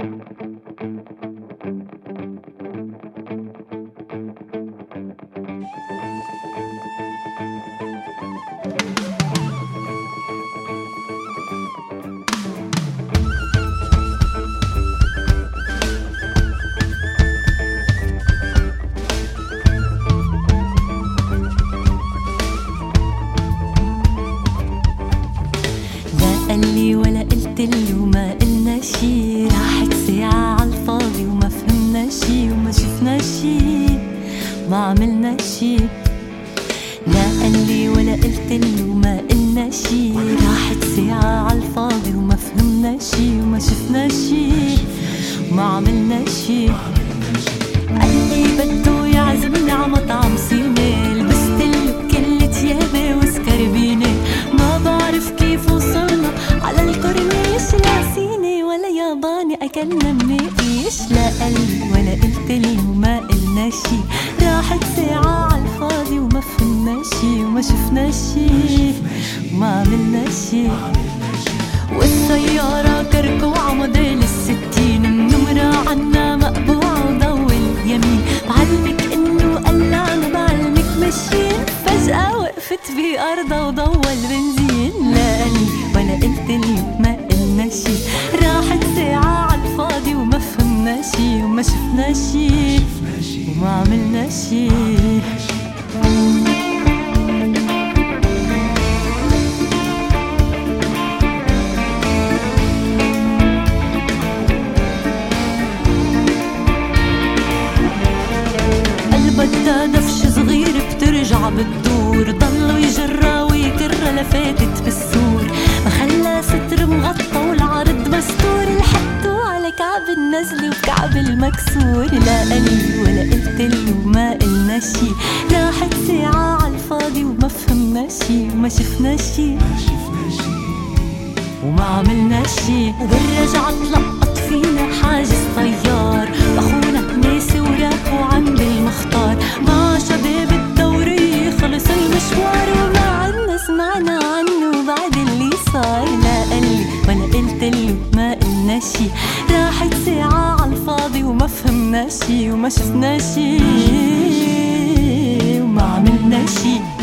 قالي ولا قلتلي وما قلنا شي، راحت ساعة عالفاضي وما فهمنا شي وما شفنا شي ما عملنا شي. لا قالي ولا قلتلي وما قلنا شي، راحت ساعة عالفاضي وما فهمنا شي وما شفنا شي ما عملنا شي. قالي بده يعزمني ع مطعم صيني، لبستلو كل تيابي وسكربيني، ما بعرف كيف وصلنا على الكورنيش، لا صيني ولا ياباني أكلنا مناقيش. لا قالي ولا قلتلي وما قلنا شي، راحت ساعة عالفاضي وما فهمنا شي وما شفنا شي وما عملنا شي. والسيارة كركوعة موديل ال60، النمرة عنا مقبوعة وضو اليمين، بعلمك انه قلعنا بعلمك ماشيين، فجأة وقفت بأرضها وضوى البنزين. لا قالي ولا قلتلي وما قلنا شي، راحت ساعة عالفاضي وما فهمنا شي وما شفنا شي وما عملنا شي. بدها دفش صغير بترجع بتدور، ضلوا يجرى ويكرى لفاتت بالسور، ما خلى ستر مغطى والعرض مستور، لحقتوا على كعب النزل وكعب المكسور. لا قالي ولا قلتلي وما قلنا شي، راحت ساعة عالفاضي وما فهمنا شي وما شفنا شي وما عملنا شي. وبالرجعة تلقط فينا حاجز طيار، اخونا ناسي وراكو عند المختار، مع شباب الدورية خلص المشوار، وما عنا سمعنا عنه بعد اللي صار. لا قالي ولا قلتلي وما قلنا شي، راحت ساعة عالفاضي وما فهمنا شي وما شفنا شي وما عملنا شي.